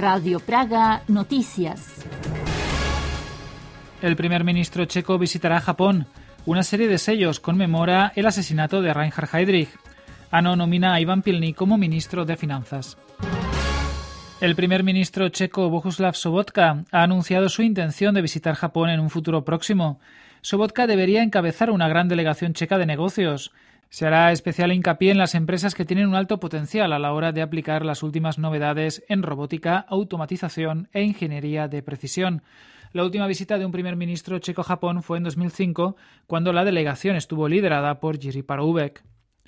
Radio Praga Noticias. El primer ministro checo visitará Japón. Una serie de sellos conmemora el asesinato de Reinhard Heydrich. ANO nomina a Ivan Pilný como ministro de Finanzas. El primer ministro checo Bohuslav Sobotka ha anunciado su intención de visitar Japón en un futuro próximo. Sobotka debería encabezar una gran delegación checa de negocios. Se hará especial hincapié en las empresas que tienen un alto potencial a la hora de aplicar las últimas novedades en robótica, automatización e ingeniería de precisión. La última visita de un primer ministro checo a Japón fue en 2005, cuando la delegación estuvo liderada por Jiří Paroubek.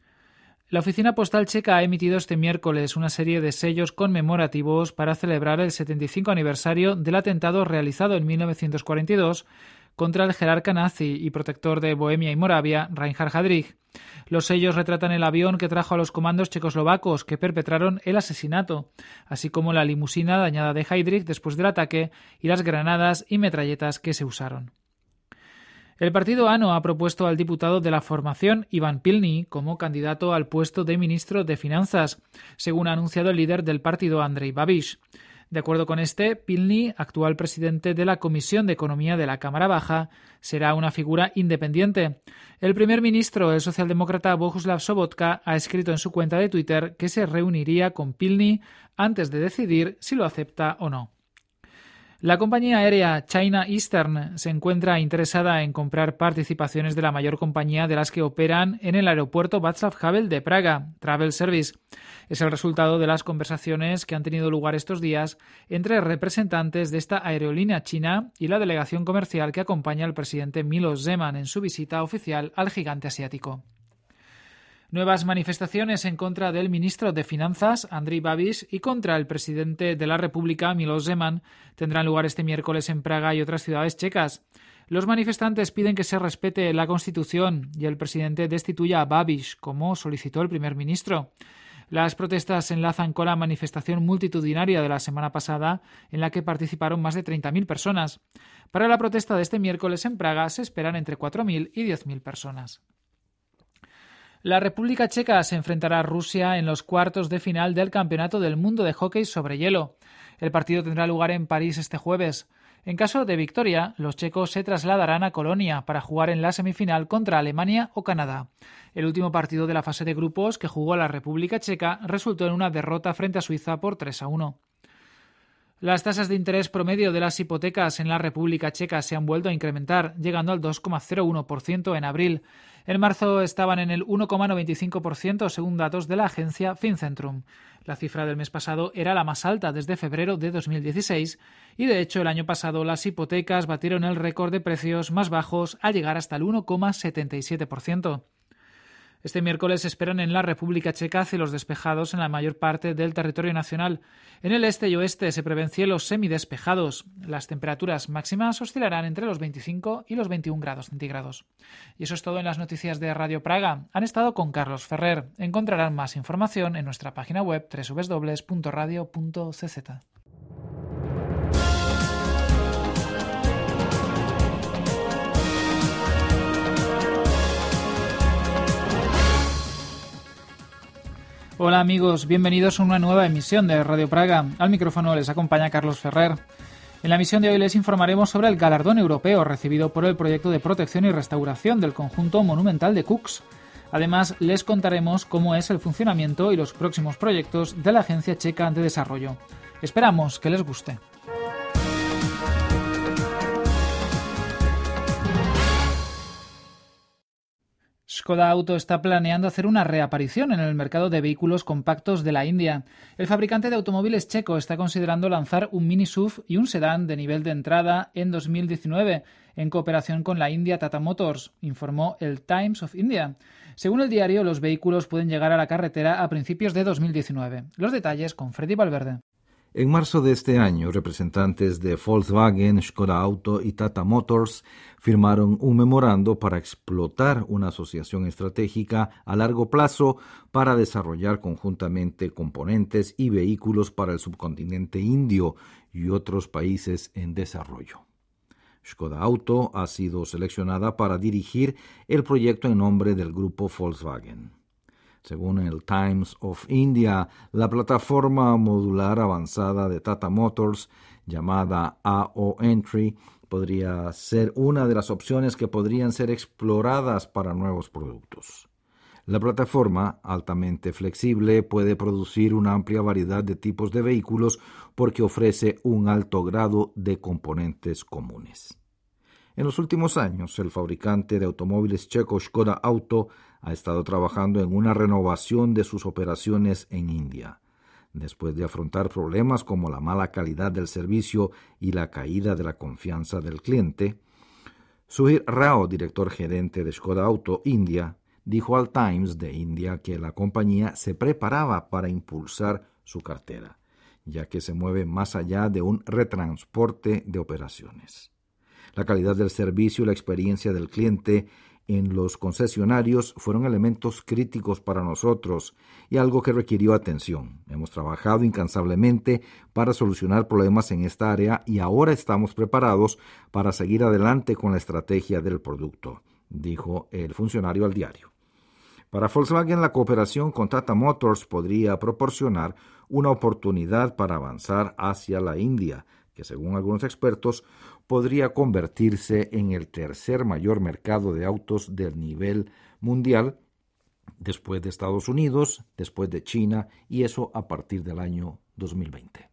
La oficina postal checa ha emitido este miércoles una serie de sellos conmemorativos para celebrar el 75 aniversario del atentado realizado en 1942 contra el jerarca nazi y protector de Bohemia y Moravia, Reinhard Heydrich. Los sellos retratan el avión que trajo a los comandos checoslovacos que perpetraron el asesinato, así como la limusina dañada de Heydrich después del ataque y las granadas y metralletas que se usaron. El partido ANO ha propuesto al diputado de la formación, Ivan Pilný, como candidato al puesto de ministro de Finanzas, según ha anunciado el líder del partido, Andrej Babiš. De acuerdo con Pilný, actual presidente de la Comisión de Economía de la Cámara Baja, será una figura independiente. El primer ministro, el socialdemócrata Bohuslav Sobotka, ha escrito en su cuenta de Twitter que se reuniría con Pilný antes de decidir si lo acepta o no. La compañía aérea China Eastern se encuentra interesada en comprar participaciones de la mayor compañía de las que operan en el aeropuerto Václav Havel de Praga, Travel Service. Es el resultado de las conversaciones que han tenido lugar estos días entre representantes de esta aerolínea china y la delegación comercial que acompaña al presidente Miloš Zeman en su visita oficial al gigante asiático. Nuevas manifestaciones en contra del ministro de Finanzas, Andrej Babiš, y contra el presidente de la República, Miloš Zeman, tendrán lugar este miércoles en Praga y otras ciudades checas. Los manifestantes piden que se respete la Constitución y el presidente destituya a Babiš, como solicitó el primer ministro. Las protestas se enlazan con la manifestación multitudinaria de la semana pasada, en la que participaron más de 30.000 personas. Para la protesta de este miércoles en Praga se esperan entre 4.000 y 10.000 personas. La República Checa se enfrentará a Rusia en los cuartos de final del Campeonato del Mundo de Hockey sobre hielo. El partido tendrá lugar en París este jueves. En caso de victoria, los checos se trasladarán a Colonia para jugar en la semifinal contra Alemania o Canadá. El último partido de la fase de grupos que jugó la República Checa resultó en una derrota frente a Suiza por 3-1. Las tasas de interés promedio de las hipotecas en la República Checa se han vuelto a incrementar, llegando al 2,01% en abril. En marzo estaban en el 1,95% según datos de la agencia Fincentrum. La cifra del mes pasado era la más alta desde febrero de 2016 y, de hecho, el año pasado las hipotecas batieron el récord de precios más bajos al llegar hasta el 1,77%. Este miércoles se esperan en la República Checa cielos despejados en la mayor parte del territorio nacional. En el este y oeste se prevén cielos semidespejados. Las temperaturas máximas oscilarán entre los 25 y los 21 grados centígrados. Y eso es todo en las noticias de Radio Praga. Han estado con Carlos Ferrer. Encontrarán más información en nuestra página web www.radio.cz. Hola amigos, bienvenidos a una nueva emisión de Radio Praga. Al micrófono les acompaña Carlos Ferrer. En la emisión de hoy les informaremos sobre el galardón europeo recibido por el proyecto de protección y restauración del conjunto monumental de Kux. Además, les contaremos cómo es el funcionamiento y los próximos proyectos de la Agencia Checa de Desarrollo. Esperamos que les guste. Škoda Auto está planeando hacer una reaparición en el mercado de vehículos compactos de la India. El fabricante de automóviles checo está considerando lanzar un mini SUV y un sedán de nivel de entrada en 2019, en cooperación con la India Tata Motors, informó el Times of India. Según el diario, los vehículos pueden llegar a la carretera a principios de 2019. Los detalles con Freddy Valverde. En marzo de este año, representantes de Volkswagen, Škoda Auto y Tata Motors firmaron un memorando para explotar una asociación estratégica a largo plazo para desarrollar conjuntamente componentes y vehículos para el subcontinente indio y otros países en desarrollo. Škoda Auto ha sido seleccionada para dirigir el proyecto en nombre del grupo Volkswagen. Según el Times of India, la plataforma modular avanzada de Tata Motors, llamada AO Entry, podría ser una de las opciones que podrían ser exploradas para nuevos productos. La plataforma, altamente flexible, puede producir una amplia variedad de tipos de vehículos porque ofrece un alto grado de componentes comunes. En los últimos años, el fabricante de automóviles checo Škoda Auto ha estado trabajando en una renovación de sus operaciones en India. Después de afrontar problemas como la mala calidad del servicio y la caída de la confianza del cliente, Sudhir Rao, director gerente de Škoda Auto India, dijo al Times de India que la compañía se preparaba para impulsar su cartera, ya que se mueve más allá de un retransporte de operaciones. La calidad del servicio y la experiencia del cliente en los concesionarios fueron elementos críticos para nosotros y algo que requirió atención. Hemos trabajado incansablemente para solucionar problemas en esta área y ahora estamos preparados para seguir adelante con la estrategia del producto, dijo el funcionario al diario. Para Volkswagen, la cooperación con Tata Motors podría proporcionar una oportunidad para avanzar hacia la India, que según algunos expertos podría convertirse en el tercer mayor mercado de autos del nivel mundial, después de Estados Unidos, después de China, y eso a partir del año 2020.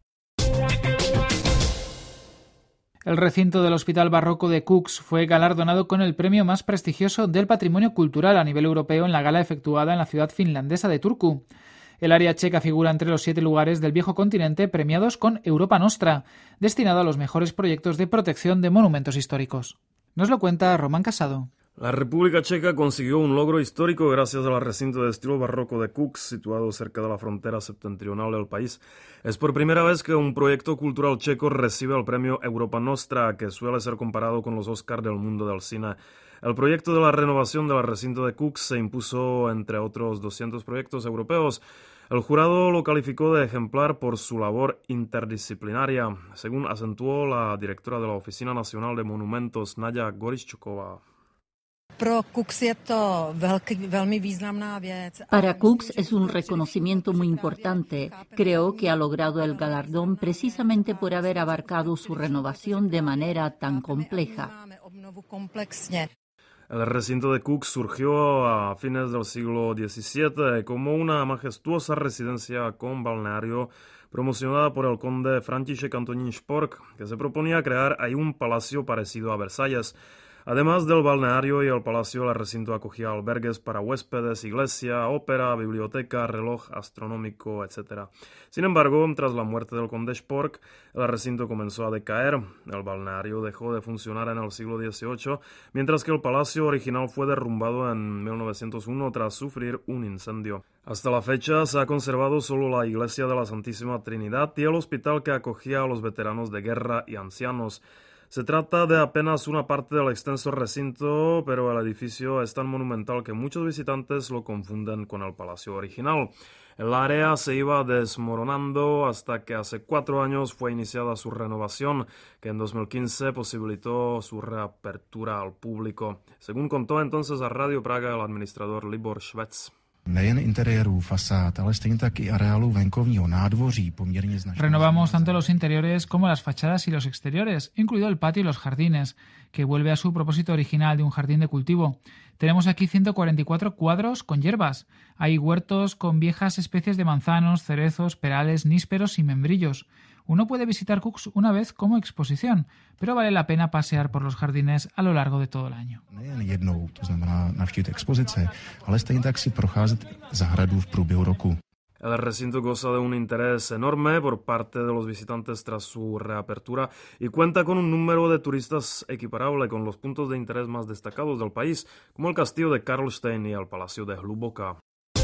El recinto del Hospital Barroco de Kux fue galardonado con el premio más prestigioso del patrimonio cultural a nivel europeo en la gala efectuada en la ciudad finlandesa de Turku. El área checa figura entre los 7 lugares del viejo continente premiados con Europa Nostra, destinado a los mejores proyectos de protección de monumentos históricos. Nos lo cuenta Román Casado. La República Checa consiguió un logro histórico gracias al recinto de estilo barroco de Kux, situado cerca de la frontera septentrional del país. Es por primera vez que un proyecto cultural checo recibe el premio Europa Nostra, que suele ser comparado con los Oscar del mundo del cine. El proyecto de la renovación del recinto de Kux se impuso entre otros 200 proyectos europeos. El jurado lo calificó de ejemplar por su labor interdisciplinaria, según acentuó la directora de la Oficina Nacional de Monumentos, Nadia Goriščková. Para Kux es un reconocimiento muy importante. Creo que ha logrado el galardón precisamente por haber abarcado su renovación de manera tan compleja. El recinto de Kux surgió a fines del siglo XVII como una majestuosa residencia con balneario promocionada por el conde František Antonín Špork, que se proponía crear ahí un palacio parecido a Versalles. Además del balneario y el palacio, el recinto acogía albergues para huéspedes, iglesia, ópera, biblioteca, reloj astronómico, etc. Sin embargo, tras la muerte del conde Špork, el recinto comenzó a decaer. El balneario dejó de funcionar en el siglo XVIII, mientras que el palacio original fue derrumbado en 1901 tras sufrir un incendio. Hasta la fecha se ha conservado solo la iglesia de la Santísima Trinidad y el hospital que acogía a los veteranos de guerra y ancianos. Se trata de apenas una parte del extenso recinto, pero el edificio es tan monumental que muchos visitantes lo confunden con el palacio original. El área se iba desmoronando hasta que hace 4 años fue iniciada su renovación, que en 2015 posibilitó su reapertura al público. Según contó entonces a Radio Praga el administrador Libor Švec. Nejen interiérů, fasád, ale stejně tak i areálu venkovního nádvoří poměrně značné. Renovamos tanto los interiores como las fachadas y los exteriores, incluido el patio y los jardines, que vuelve a su propósito original de un jardín de cultivo. Tenemos aquí 144 cuadros con hierbas. Hay huertos con viejas especies de manzanos, cerezos, perales, nísperos y membrillos. Uno puede visitar Kux una vez como exposición, pero vale la pena pasear por los jardines a lo largo de todo el año. Nejen jednou, to znamená navštívit expozice, ale stejně tak si procházet zahradu v průběhu roku. El recinto goza de un interés enorme por parte de los visitantes tras su reapertura y cuenta con un número de turistas equiparable con los puntos de interés más destacados del país, como el castillo de Karlstein y el palacio de Hluboká.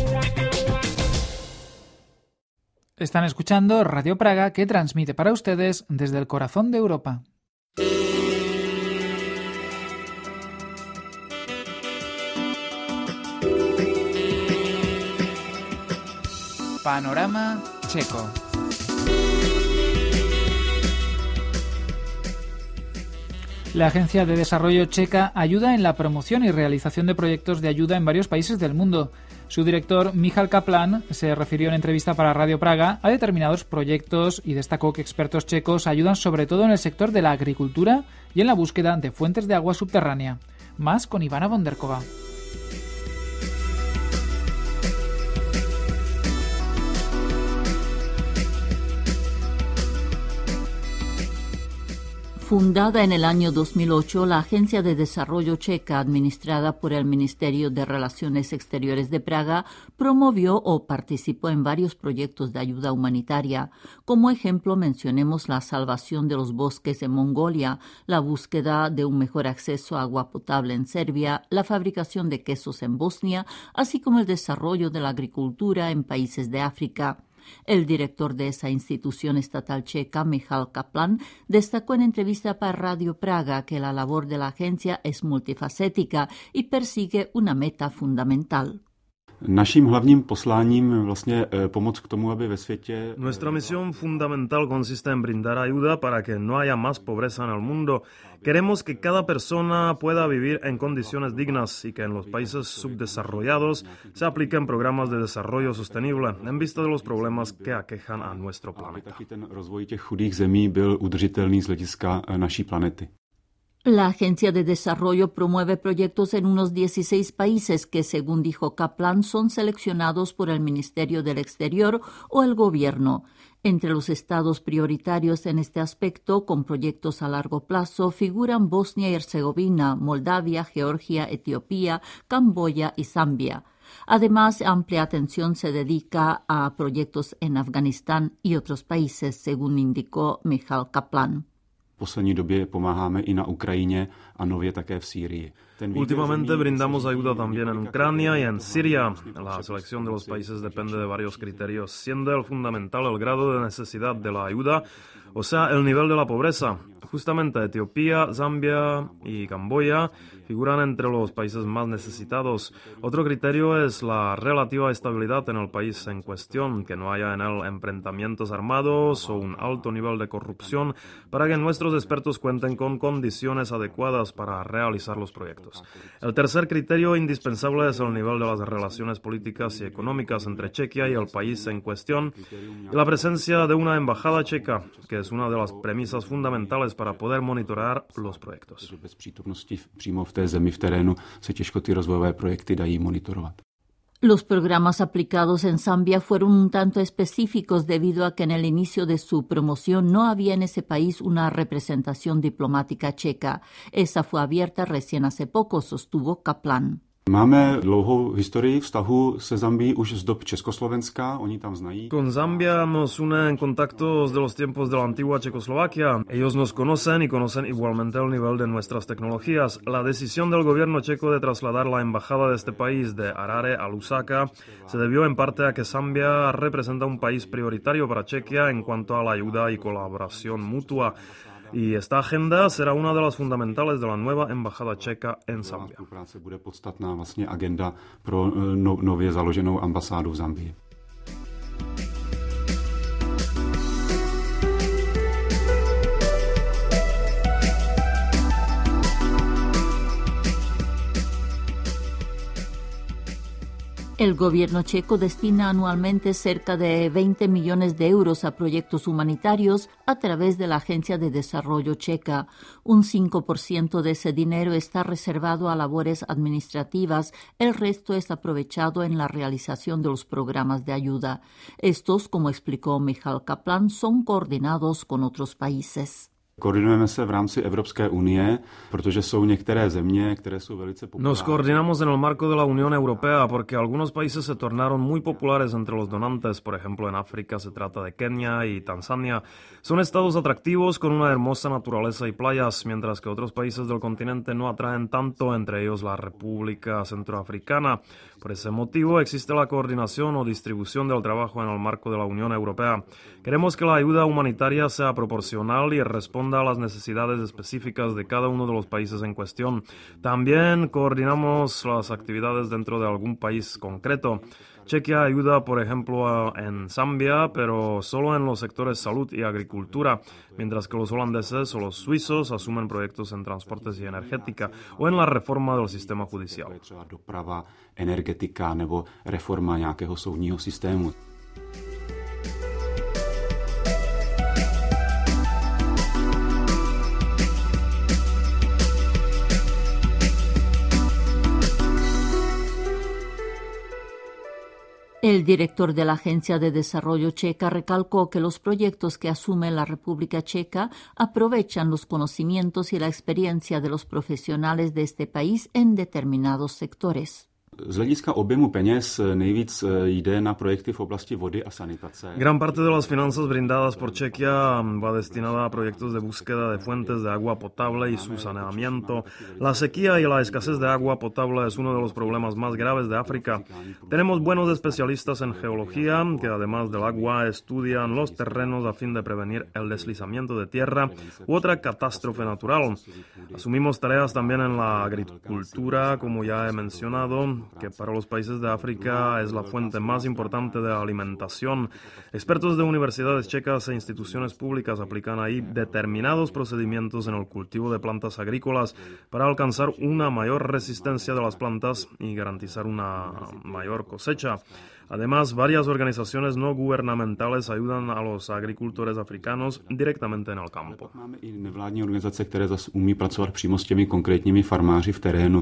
Están escuchando Radio Praga, que transmite para ustedes desde el corazón de Europa. Panorama checo. La Agencia de Desarrollo Checa ayuda en la promoción y realización de proyectos de ayuda en varios países del mundo. Su director, Michal Kaplan, se refirió en entrevista para Radio Praga a determinados proyectos y destacó que expertos checos ayudan sobre todo en el sector de la agricultura y en la búsqueda de fuentes de agua subterránea. Más con Ivana Bonderkova. Fundada en el año 2008, la Agencia de Desarrollo Checa, administrada por el Ministerio de Relaciones Exteriores de Praga, promovió o participó en varios proyectos de ayuda humanitaria. Como ejemplo, mencionemos la salvación de los bosques en Mongolia, la búsqueda de un mejor acceso a agua potable en Serbia, la fabricación de quesos en Bosnia, así como el desarrollo de la agricultura en países de África. El director de esa institución estatal checa, Michal Kaplan, destacó en entrevista para Radio Praga que la labor de la agencia es multifacética y persigue una meta fundamental. Nuestra misión fundamental consiste en brindar ayuda para que no haya más pobreza en el mundo. Queremos que cada persona pueda vivir en condiciones dignas y que en los países subdesarrollados se apliquen programas de desarrollo sostenible en vista de los problemas que aquejan a nuestro planeta. La Agencia de Desarrollo promueve proyectos en unos 16 países que, según dijo Kaplan, son seleccionados por el Ministerio del Exterior o el Gobierno. Entre los estados prioritarios en este aspecto, con proyectos a largo plazo, figuran Bosnia y Herzegovina, Moldavia, Georgia, Etiopía, Camboya y Zambia. Además, amplia atención se dedica a proyectos en Afganistán y otros países, según indicó Michal Kaplan. Últimamente brindamos ayuda también en Ucrania y en Siria. La selección de los países depende de varios criterios, siendo el fundamental el grado de necesidad de la ayuda, o sea, el nivel de la pobreza. Justamente Etiopía, Zambia y Camboya figuran entre los países más necesitados. Otro criterio es la relativa estabilidad en el país en cuestión, que no haya en él enfrentamientos armados o un alto nivel de corrupción, para que nuestros expertos cuenten con condiciones adecuadas para realizar los proyectos. El tercer criterio indispensable es el nivel de las relaciones políticas y económicas entre Chequia y el país en cuestión y la presencia de una embajada checa, que es una de las premisas fundamentales para poder monitorear los proyectos. Los programas aplicados en Zambia fueron un tanto específicos debido a que en el inicio de su promoción no había en ese país una representación diplomática checa. Esa fue abierta recién hace poco, sostuvo Kaplan. Máme dlouhou historii vztahu se Zambií už z dob Československa, oni tam znají. Con Zambia nos unen contactos de los tiempos de la antigua Checoslovaquia. Ellos nos conocen y conocen igualmente el nivel de nuestras tecnologías. La decisión del gobierno checo de trasladar la embajada de este país de Harare a Lusaka se debió en parte a que Zambia representa un país prioritario para Chequia en cuanto a la ayuda y colaboración mutua. Y esta agenda será una de las fundamentales de la nueva embajada checa en Zambia. Spolupráce bude podstatná vlastně agenda pro nově založenou ambasádu v Zambii. El gobierno checo destina anualmente cerca de 20 millones de euros a proyectos humanitarios a través de la Agencia de Desarrollo Checa. Un 5% de ese dinero está reservado a labores administrativas, el resto es aprovechado en la realización de los programas de ayuda. Estos, como explicó Michal Kaplan, son coordinados con otros países. Koordinujeme se v rámci Evropské unie, protože jsou některé země, které jsou velice populární. Nos coordinamos en el marco de la Unión Europea porque algunos países se tornaron muy populares entre los donantes. Por ejemplo, en África se trata de Kenia y Tanzania. Son estados atractivos con una hermosa naturaleza y playas, mientras que otros países del continente no atraen tanto, entre ellos la República Centroafricana. Por ese motivo existe la coordinación o distribución del trabajo en el marco de la Unión Europea. Queremos que la ayuda humanitaria sea proporcional y responda a las necesidades específicas de cada uno de los países en cuestión. También coordinamos las actividades dentro de algún país concreto. Chequia ayuda, por ejemplo, en Zambia, pero solo en los sectores salud y agricultura, mientras que los holandeses o los suizos asumen proyectos en transportes y energética o en la reforma del sistema judicial. Doprava, energetika nebo reforma nějakého soudního systému. El director de la Agencia de Desarrollo Checa recalcó que los proyectos que asume la República Checa aprovechan los conocimientos y la experiencia de los profesionales de este país en determinados sectores. Z hlediska objemu peněz nejvíc jde na projekty v oblasti vody a sanitace. Gran parte de las finanzas brindadas por Chequia va destinada a proyectos de búsqueda de fuentes de agua potable y su saneamiento. La sequía y la escasez de agua potable es uno de los problemas más graves de África. Tenemos buenos especialistas en geología que además del agua estudian los terrenos a fin de prevenir el deslizamiento de tierra u otra catástrofe natural. Asumimos tareas también en la agricultura, como ya he mencionado, que para los países de África es la fuente más importante de alimentación. Expertos de universidades checas e instituciones públicas aplican ahí determinados procedimientos en el cultivo de plantas agrícolas para alcanzar una mayor resistencia de las plantas y garantizar una mayor cosecha. Además, varias organizaciones no gubernamentales ayudan a los agricultores africanos directamente en el campo. Máme i nevládní organizace, které zase umí pracovat přímo s těmi konkrétními farmáři v terénu.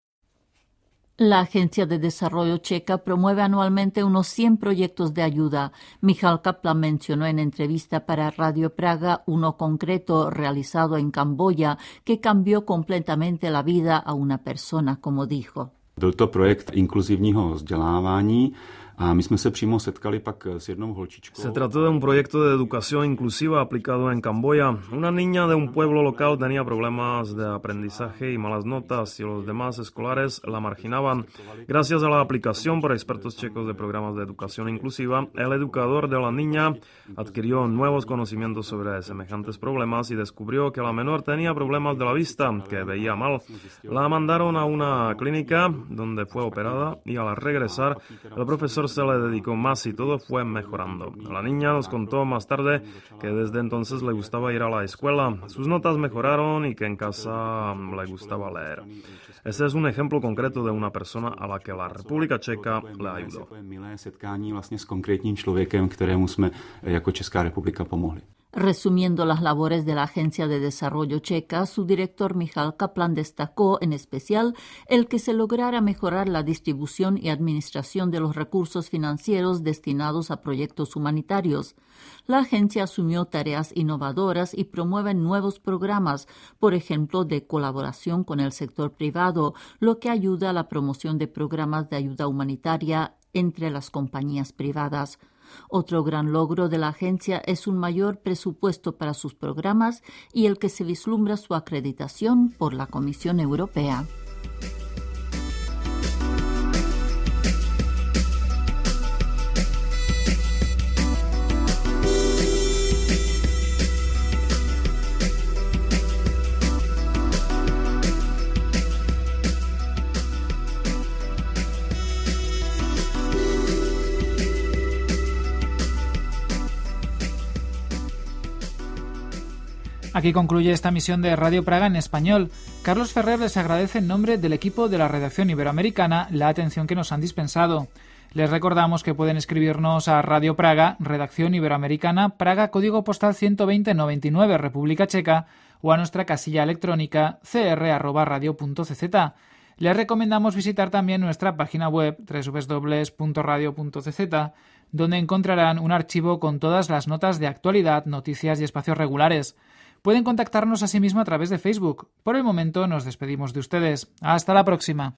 La Agencia de Desarrollo Checa promueve anualmente unos 100 proyectos de ayuda. Michal Kaplan mencionó en entrevista para Radio Praga uno concreto realizado en Camboya que cambió completamente la vida a una persona, como dijo. Byl to projekt inkluzivního vzdělávání a my jsme se přímo setkali pak s jednou holčičkou. Se trató de un proyecto de educación inclusiva aplicado en Camboya. Una niña de un pueblo local tenía problemas de aprendizaje y malas notas y los demás escolares la marginaban. Gracias a la aplicación por expertos checos de programas de educación inclusiva, el educador de la niña adquirió nuevos conocimientos sobre semejantes problemas y descubrió que la menor tenía problemas de la vista, que veía mal. La mandaron a una clínica donde fue operada y al regresar el profesor se le dedicó más y todo fue mejorando. La niña nos contó más tarde que desde entonces le gustaba ir a la escuela, sus notas mejoraron y que en casa le gustaba leer. Ese es un ejemplo concreto de una persona a la que la República Checa le ayudó. Milé setkání vlastně s konkrétním člověkem, kterému jsme jako Česká republika pomohli. Resumiendo las labores de la Agencia de Desarrollo Checa, su director Michal Kaplan destacó en especial el que se lograra mejorar la distribución y administración de los recursos financieros destinados a proyectos humanitarios. La agencia asumió tareas innovadoras y promueve nuevos programas, por ejemplo, de colaboración con el sector privado, lo que ayuda a la promoción de programas de ayuda humanitaria entre las compañías privadas. Otro gran logro de la agencia es un mayor presupuesto para sus programas y el que se vislumbra su acreditación por la Comisión Europea. Aquí concluye esta emisión de Radio Praga en español. Carlos Ferrer les agradece en nombre del equipo de la redacción iberoamericana la atención que nos han dispensado. Les recordamos que pueden escribirnos a Radio Praga, redacción iberoamericana, Praga, código postal 12099, República Checa, o a nuestra casilla electrónica cr@radio.cz. Les recomendamos visitar también nuestra página web www.radio.cz, donde encontrarán un archivo con todas las notas de actualidad, noticias y espacios regulares. Pueden contactarnos asimismo a través de Facebook. Por el momento nos despedimos de ustedes. Hasta la próxima.